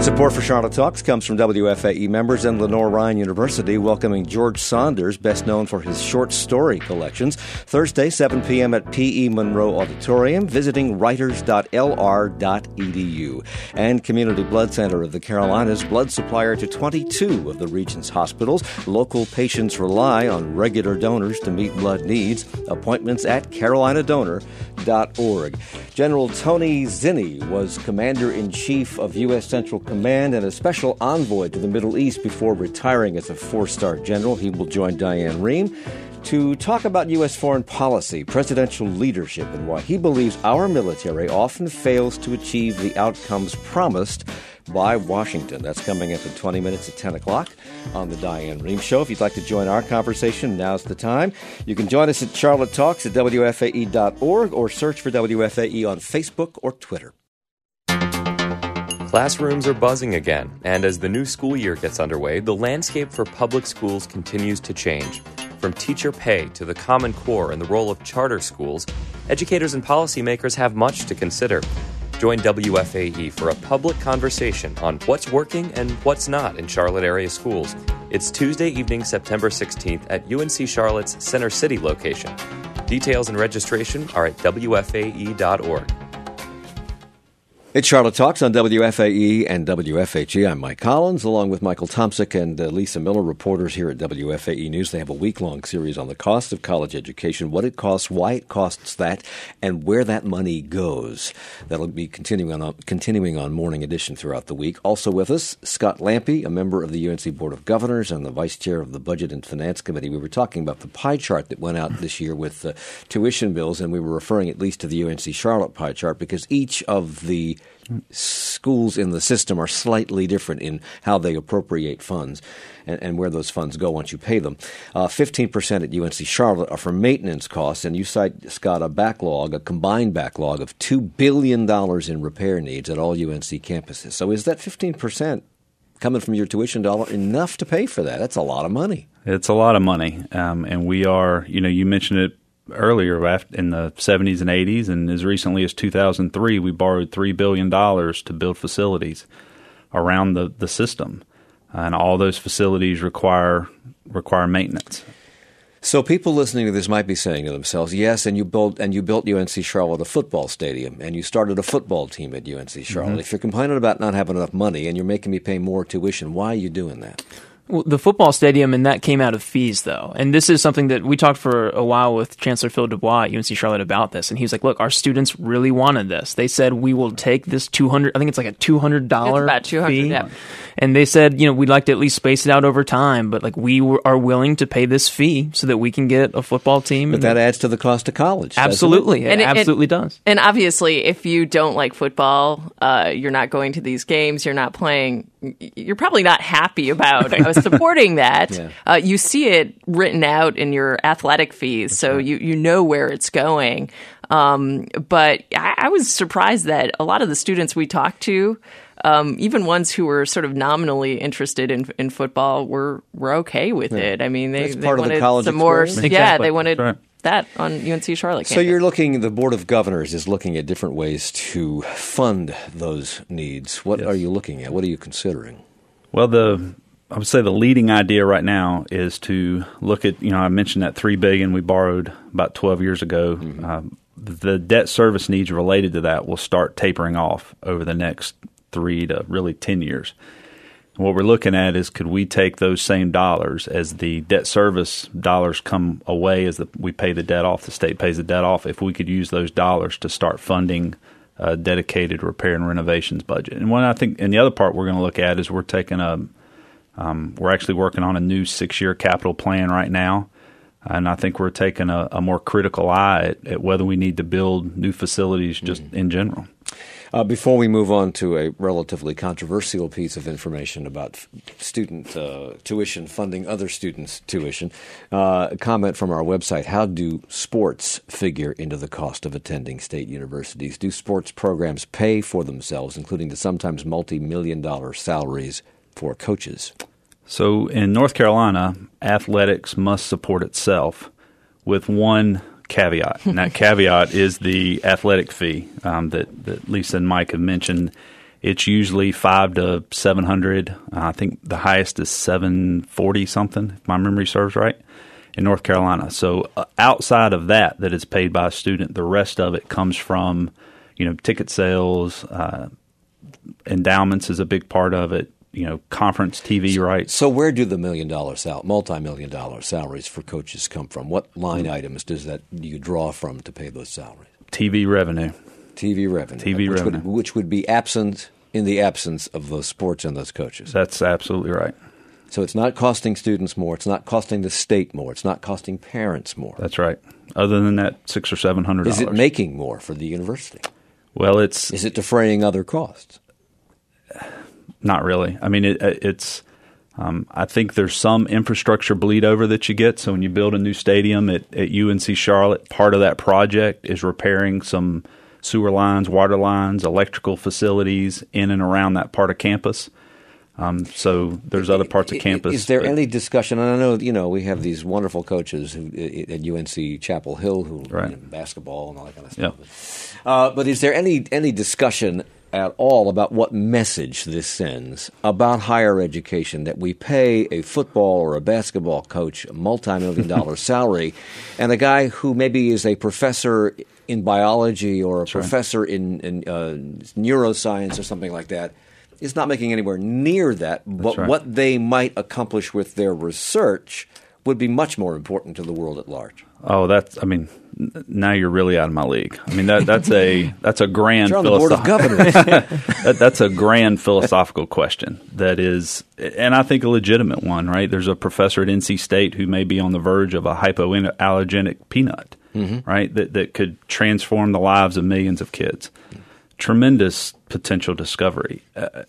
Support for Charlotte Talks comes from W F A E members and Lenore-Ryan University, welcoming George Saunders, best known for his short story collections. Thursday, seven p.m. at P E Monroe Auditorium, visiting writers dot L R dot E D U. And Community Blood Center of the Carolinas, blood supplier to twenty-two of the region's hospitals. Local patients rely on regular donors to meet blood needs. Appointments at carolina donor dot org. General Tony Zinni was Commander-in-Chief of U S Central Command and a special envoy to the Middle East before retiring as a four-star general. He will join Diane Rehm to talk about U S foreign policy, presidential leadership, and why he believes our military often fails to achieve the outcomes promised by Washington. That's coming up in twenty minutes at ten o'clock on the Diane Rehm Show. If you'd like to join our conversation, now's the time. You can join us at Charlotte Talks at W F A E dot org or search for W F A E on Facebook or Twitter. Classrooms are buzzing again, and as the new school year gets underway, the landscape for public schools continues to change. From teacher pay to the Common Core and the role of charter schools, educators and policymakers have much to consider. Join W F A E for a public conversation on what's working and what's not in Charlotte area schools. It's Tuesday evening, September sixteenth at U N C Charlotte's Center City location. Details and registration are at W F A E dot org. It's Charlotte Talks on W F A E and W F H E. I'm Mike Collins, along with Michael Tomsic and uh, Lisa Miller, reporters here at W F A E News. They have a week-long series on the cost of college education, what it costs, why it costs that, and where that money goes. That'll be continuing on continuing on Morning Edition throughout the week. Also with us, Scott Lampe, a member of the U N C Board of Governors and the vice chair of the Budget and Finance Committee. We were talking about the pie chart that went out this year with uh, tuition bills, and we were referring at least to the U N C Charlotte pie chart because each of the schools in the system are slightly different in how they appropriate funds and, and where those funds go once you pay them. Uh, fifteen percent at U N C Charlotte are for maintenance costs, and you cite, Scott, a backlog, a combined backlog of two billion dollars in repair needs at all U N C campuses. So is that fifteen percent coming from your tuition dollar enough to pay for that? That's a lot of money. It's a lot of money, um, and we are, you know, you mentioned it earlier in the seventies and eighties, and as recently as two thousand three, we borrowed three billion dollars to build facilities around the, the system, and all those facilities require require maintenance. So people listening to this might be saying to themselves, yes, and you built and you built U N C Charlotte a football stadium, and you started a football team at U N C Charlotte. Mm-hmm. If you're complaining about not having enough money and you're making me pay more tuition, why are you doing that? Well, the football stadium, and that came out of fees, though. And this is something that we talked for a while with Chancellor Phil Dubois at U N C Charlotte about this. And he was like, look, our students really wanted this. They said, we will take this two hundred dollars, I think it's like a two hundred dollars it's about two hundred fee. Yeah. And they said, you know, we'd like to at least space it out over time, but like we were, are willing to pay this fee so that we can get a football team. But that adds to the cost of college. Absolutely. It, and it absolutely it, does. And obviously, if you don't like football, uh, you're not going to these games, you're not playing, you're probably not happy about uh, supporting that. Yeah. Uh, you see it written out in your athletic fees, That's so right. you, you know where it's going. Um, but I, I was surprised that a lot of the students we talked to, Um, even ones who were sort of nominally interested in in football were were okay with yeah. it. I mean, they, they part wanted of the college some more. Exactly. Yeah, they wanted right. that on U N C Charlotte campus. So you're looking. The Board of Governors is looking at different ways to fund those needs. What yes. are you looking at? What are you considering? Well, the I would say the leading idea right now is to look at. You know, I mentioned that three billion dollars we borrowed about twelve years ago. Mm-hmm. Um, the debt service needs related to that will start tapering off over the next three to really ten years. And what we're looking at is, could we take those same dollars as the debt service dollars come away as the, we pay the debt off, the state pays the debt off, if we could use those dollars to start funding a dedicated repair and renovations budget. And one I think, and the other part we're going to look at is we're taking a, um, we're actually working on a new six-year capital plan right now. And I think we're taking a, a more critical eye at, at whether we need to build new facilities just mm-hmm. in general. Uh, before we move on to a relatively controversial piece of information about f- student uh, tuition, funding other students' tuition, uh, a comment from our website: how do sports figure into the cost of attending state universities? Do sports programs pay for themselves, including the sometimes multi-million dollar salaries for coaches? So in North Carolina, athletics must support itself with one caveat, and that caveat is the athletic fee um, that, that Lisa and Mike have mentioned. it's usually five to seven hundred. Uh, I think the highest is seven forty something, if my memory serves right, in North Carolina. So uh, outside of that, that is paid by a student, the rest of it comes from, you know, ticket sales, uh, endowments is a big part of it. You know, conference T V rights. So where do the million dollar sal- multi-million dollar salaries for coaches come from? What line items does that do you draw from to pay those salaries? T V revenue. T V revenue. T V which revenue. Would, which would be absent in the absence of those sports and those coaches. That's absolutely right. So it's not costing students more. It's not costing the state more. It's not costing parents more. That's right. Other than that, six or seven hundred dollars. Is it making more for the university? Well, it's Is it defraying other costs? Not really. I mean, it, it's. Um, I think there's some infrastructure bleed over that you get. So when you build a new stadium at, at U N C Charlotte, part of that project is repairing some sewer lines, water lines, electrical facilities in and around that part of campus. Um, so there's other parts of campus. Is there but, any discussion? And I know, you know, we have these wonderful coaches who, at U N C Chapel Hill who right. you know, basketball and all that kind of stuff. Yep. Uh, but is there any any discussion at all about what message this sends about higher education, that we pay a football or a basketball coach a multi-million dollar salary, and a guy who maybe is a professor in biology or a That's professor right. in, in uh, neuroscience or something like that is not making anywhere near that, but right. what they might accomplish with their research would be much more important to the world at large. Oh, that's, I mean, n- now you're really out of my league. I mean, that that's a that's a grand You're on the board of governors. that, that's a grand philosophical question that is, and I think a legitimate one, right? There's a professor at N C State who may be on the verge of a hypoallergenic peanut, mm-hmm. right, that, that could transform the lives of millions of kids. Tremendous potential discovery. Uh,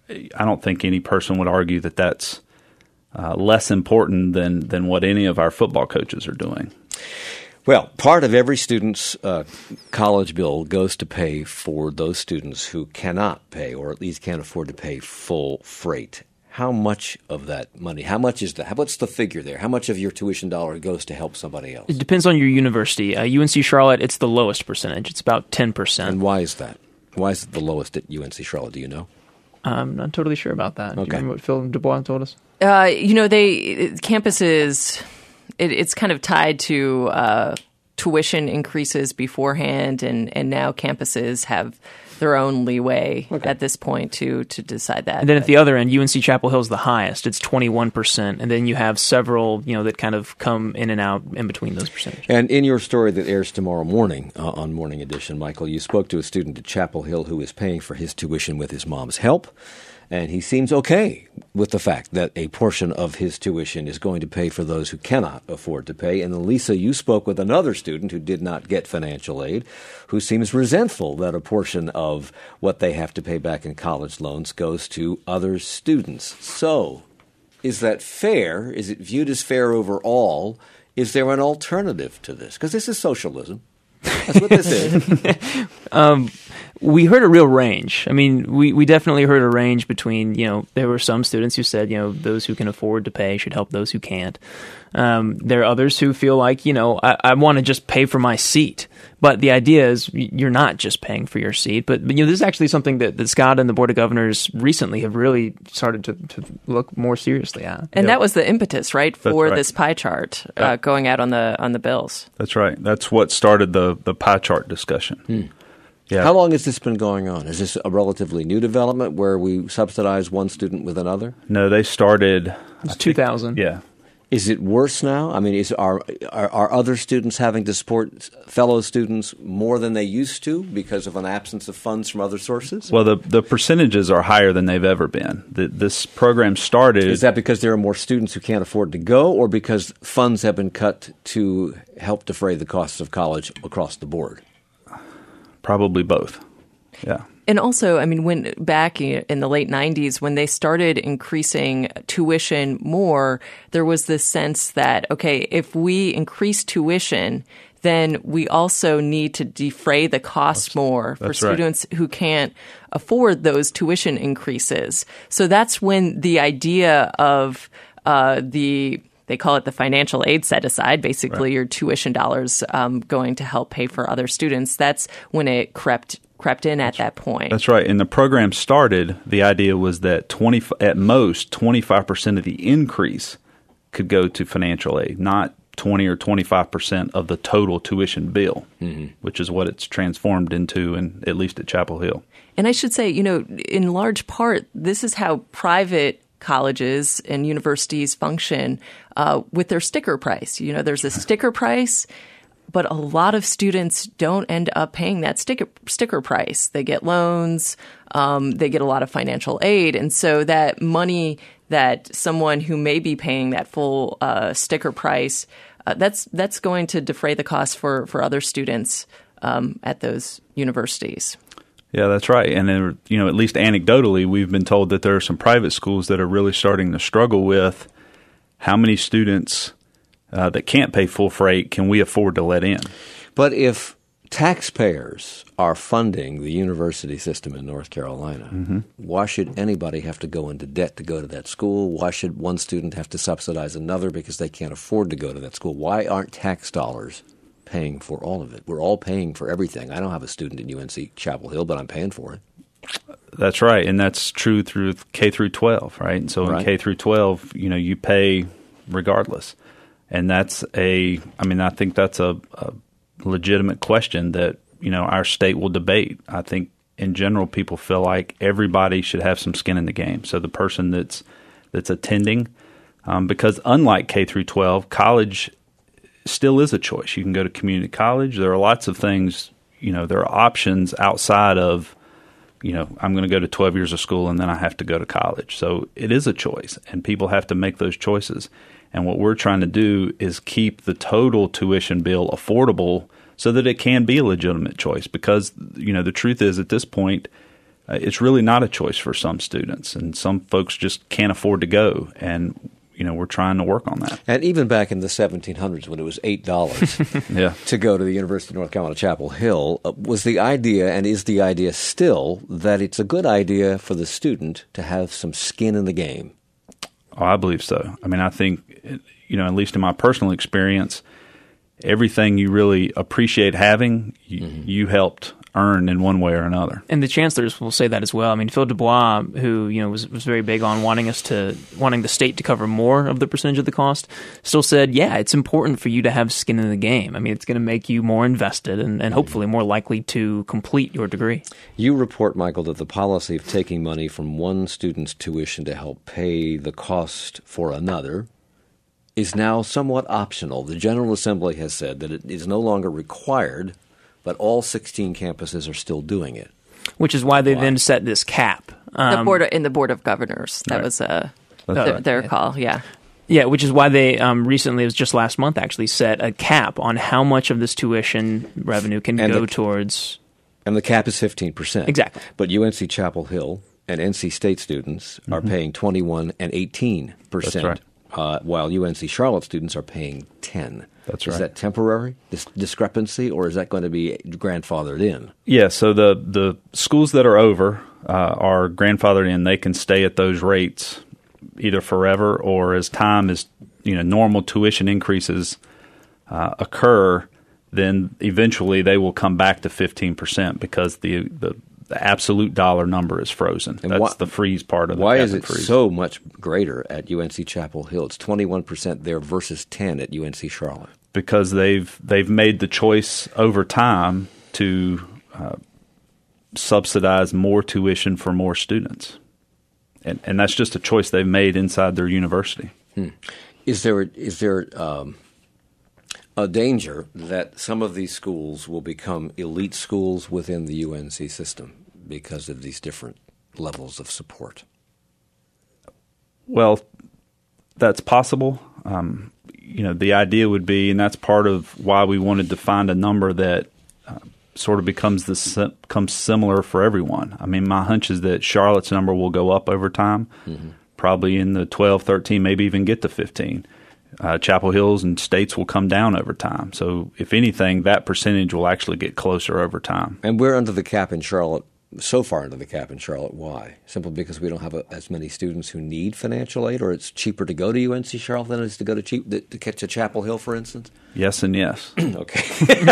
I don't think any person would argue that that's uh, less important than, than what any of our football coaches are doing. Well, part of every student's uh, college bill goes to pay for those students who cannot pay, or at least can't afford to pay full freight. How much of that money, how much is that? What's the figure there? How much of your tuition dollar goes to help somebody else? It depends on your university. Uh, U N C Charlotte, it's the lowest percentage. It's about ten percent. And why is that? Why is it the lowest at U N C Charlotte? Do you know? I'm not totally sure about that. Okay. Do you remember what Phil Dubois told us? Uh, you know, they campuses, it, it's kind of tied to uh, tuition increases beforehand, and, and now campuses have their own leeway okay. at this point to to decide that. And then at the other end, U N C Chapel Hill is the highest. It's twenty-one percent. And then you have several, you know, that kind of come in and out in between those percentages. And in your story that airs tomorrow morning uh, on Morning Edition, Michael, you spoke to a student at Chapel Hill who is paying for his tuition with his mom's help. And he seems okay with the fact that a portion of his tuition is going to pay for those who cannot afford to pay. And Lisa, you spoke with another student who did not get financial aid, who seems resentful that a portion of what they have to pay back in college loans goes to other students. So, is that fair? Is it viewed as fair overall? Is there an alternative to this? Because this is socialism. That's what this is. um, we heard a real range. I mean, we, we definitely heard a range between, you know, there were some students who said, you know, those who can afford to pay should help those who can't. Um, there are others who feel like, you know, I, I want to just pay for my seat. But the idea is you're not just paying for your seat. But, but you know, this is actually something that, that Scott and the Board of Governors recently have really started to, to look more seriously at. And that was the impetus, right, for right. this pie chart uh, yeah. going out on the on the bills. That's right. That's what started the, the pie chart discussion. Hmm. Yeah. How long has this been going on? Is this a relatively new development where we subsidize one student with another? No, they started... It was two thousand. Yeah. Is it worse now? I mean, is are, are are other students having to support fellow students more than they used to because of an absence of funds from other sources? Well, the the percentages are higher than they've ever been. The, this program started... Is that because there are more students who can't afford to go, or because funds have been cut to help defray the costs of college across the board? Probably both. Yeah. And also, I mean, when back in the late nineties, when they started increasing tuition more, there was this sense that, okay, if we increase tuition, then we also need to defray the cost more for That's right. students who can't afford those tuition increases. So that's when the idea of uh, the they call it the financial aid set aside, basically right. your tuition dollars um, going to help pay for other students. That's when it crept crept in at that point. That's right. And the program started, the idea was that twenty at most twenty-five percent of the increase could go to financial aid, not twenty or twenty-five percent of the total tuition bill, mm-hmm. which is what it's transformed into, in, at least at Chapel Hill. And I should say, you know, in large part, this is how private colleges and universities function uh, with their sticker price. You know, there's a sticker price, but a lot of students don't end up paying that sticker sticker price. They get loans, um, they get a lot of financial aid, and so that money that someone who may be paying that full uh, sticker price, uh, that's that's going to defray the cost for, for other students um, at those universities. Yeah, that's right. And then, you know, at least anecdotally, we've been told that there are some private schools that are really starting to struggle with how many students uh, that can't pay full freight can we afford to let in. But if taxpayers are funding the university system in North Carolina, mm-hmm. why should anybody have to go into debt to go to that school? Why should one student have to subsidize another because they can't afford to go to that school? Why aren't tax dollars paying for all of it? We're all paying for everything. I don't have a student at U N C Chapel Hill, but I'm paying for it. That's right, and that's true through K through twelve, right? And so right. in K through twelve, you know, you pay regardless, and that's a. I mean, I think that's a, a legitimate question that, you know, our state will debate. I think in general, people feel like everybody should have some skin in the game. So the person that's that's attending, um, because unlike K through twelve, college still is a choice. You can go to community college. There are lots of things, you know, there are options outside of, you know, I'm going to go to twelve years of school and then I have to go to college. So it is a choice, and people have to make those choices. And what we're trying to do is keep the total tuition bill affordable so that it can be a legitimate choice, because, you know, the truth is at this point, uh, it's really not a choice for some students, and some folks just can't afford to go. And you know, we're trying to work on that. And even back in the seventeen hundreds, when it was eight dollars yeah. to go to the University of North Carolina, Chapel Hill, uh, was the idea, and is the idea still, that it's a good idea for the student to have some skin in the game? Oh, I believe so. I mean, I think, you know, at least in my personal experience, everything you really appreciate having, you, mm-hmm. you helped earn in one way or another. And the chancellors will say that as well. I mean, Phil Dubois, who, you know, was, was very big on wanting us to, wanting the state to cover more of the percentage of the cost, still said, yeah, it's important for you to have skin in the game. I mean, it's going to make you more invested and, and hopefully more likely to complete your degree. You report, Michael, that the policy of taking money from one student's tuition to help pay the cost for another is now somewhat optional. The General Assembly has said that it is no longer required, but all sixteen campuses are still doing it. Which is why they wow. then set this cap. Um, the board of, in the Board of Governors. That right. was uh, their, right. their call, yeah. Yeah, which is why they um, recently, it was just last month actually, set a cap on how much of this tuition revenue can and go the, towards... And the cap is fifteen percent. Exactly. But U N C Chapel Hill and N C State students mm-hmm. are paying twenty-one and eighteen percent. That's right. Uh, while U N C Charlotte students are paying ten. That's right. Is that temporary, this discrepancy, or is that going to be grandfathered in? Yeah, so the, the schools that are over uh, are grandfathered in. They can stay at those rates either forever, or as time as, you know, normal tuition increases uh, occur, then eventually they will come back to fifteen percent because the the The absolute dollar number is frozen. And That's wh- the freeze part of the Why is it freeze. so much greater at U N C Chapel Hill? It's twenty-one percent there versus ten at U N C Charlotte. Because they've they've made the choice over time to uh, subsidize more tuition for more students. And and that's just a choice they've made inside their university. Hmm. Is there is there um, a danger that some of these schools will become elite schools within the U N C system because of these different levels of support? Well, that's possible. Um, you know, the idea would be, and that's part of why we wanted to find a number that uh, sort of becomes the becomes similar for everyone. I mean, my hunch is that Charlotte's number will go up over time, mm-hmm. probably in the twelve, thirteen, maybe even get to fifteen. Uh, Chapel Hills and States will come down over time. So if anything, that percentage will actually get closer over time. And we're under the cap in Charlotte so far into the cap in Charlotte. Why? Simply because we don't have a, as many students who need financial aid, or it's cheaper to go to U N C Charlotte than it is to go to, cheap, to get to Chapel Hill, for instance? Yes and yes. Okay.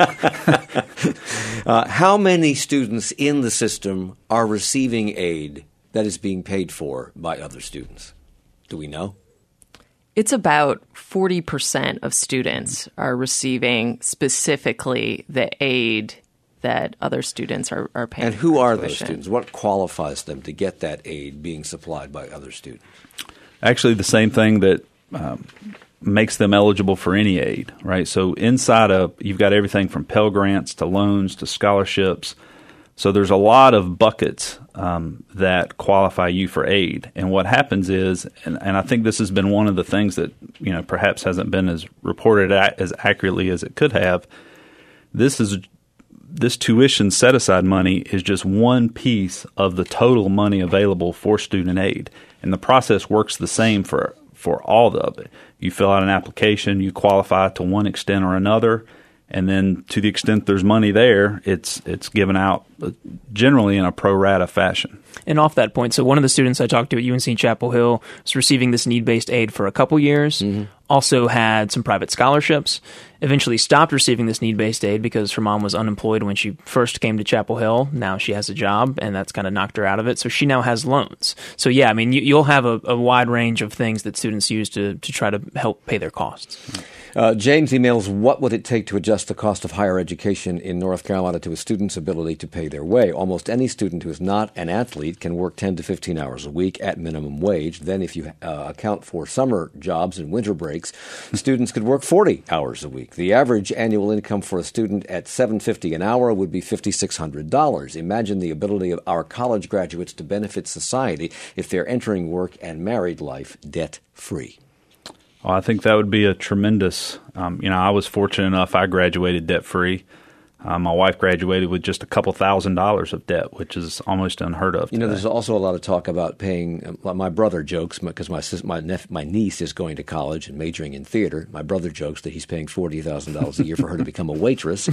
uh, how many students in the system are receiving aid that is being paid for by other students? Do we know? It's about forty percent of students are receiving specifically the aid that other students are, are paying. And who are those tuition. students? What qualifies them to get that aid being supplied by other students? Actually, the same thing that um, makes them eligible for any aid, right? So inside of, you've got everything from Pell Grants to loans to scholarships. So there's a lot of buckets um, that qualify you for aid. And what happens is, and, and I think this has been one of the things that, you know, perhaps hasn't been as reported a- as accurately as it could have, this is this tuition set-aside money is just one piece of the total money available for student aid. And the process works the same for, for all of it. You fill out an application, you qualify to one extent or another, and then to the extent there's money there, it's it's given out generally in a pro rata fashion. And off that point, so one of the students I talked to at U N C Chapel Hill was receiving this need-based aid for a couple years, mm-hmm. also had some private scholarships, eventually stopped receiving this need-based aid because her mom was unemployed when she first came to Chapel Hill. Now she has a job, and that's kind of knocked her out of it. So she now has loans. So yeah, I mean, you, you'll have a, a wide range of things that students use to, to try to help pay their costs. Uh, James emails, what would it take to adjust the cost of higher education in North Carolina to a student's ability to pay their way? Almost any student who is not an athlete can work ten to fifteen hours a week at minimum wage. Then if you uh, account for summer jobs and winter breaks, students could work forty hours a week. The average annual income for a student at seven dollars and fifty cents an hour would be five thousand six hundred dollars. Imagine the ability of our college graduates to benefit society if they're entering work and married life debt-free. Well, I think that would be a tremendous, um, you know, I was fortunate enough I graduated debt-free. Uh, my wife graduated with just a couple thousand dollars of debt, which is almost unheard of today. You know, there's also a lot of talk about paying. Uh, my brother jokes because my sis, my, nep- my niece is going to college and majoring in theater. My brother jokes that he's paying forty thousand dollars a year for her to become a waitress.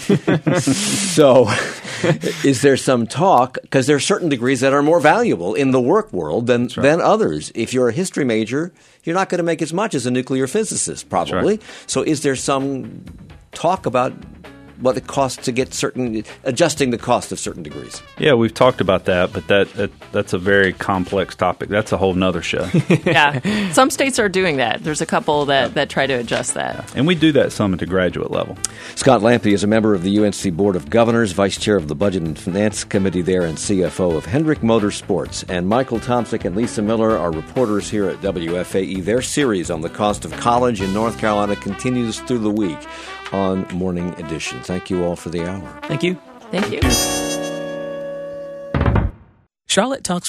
So, is there some talk? Because there are certain degrees that are more valuable in the work world than right. than others. If you're a history major, you're not going to make as much as a nuclear physicist, probably. Right. So, is there some talk about what it costs to get certain, adjusting the cost of certain degrees? Yeah, we've talked about that, but that, that that's a very complex topic. That's a whole nother show. Yeah, some states are doing that. There's a couple that, that try to adjust that. Yeah. And we do that some at the graduate level. Scott Lampe is a member of the U N C Board of Governors, Vice Chair of the Budget and Finance Committee there, and C F O of Hendrick Motorsports. And Michael Tomsic and Lisa Miller are reporters here at W F A E. Their series on the cost of college in North Carolina continues through the week on Morning Edition. Thank you all for the hour. Thank you. Thank you. Charlotte Talks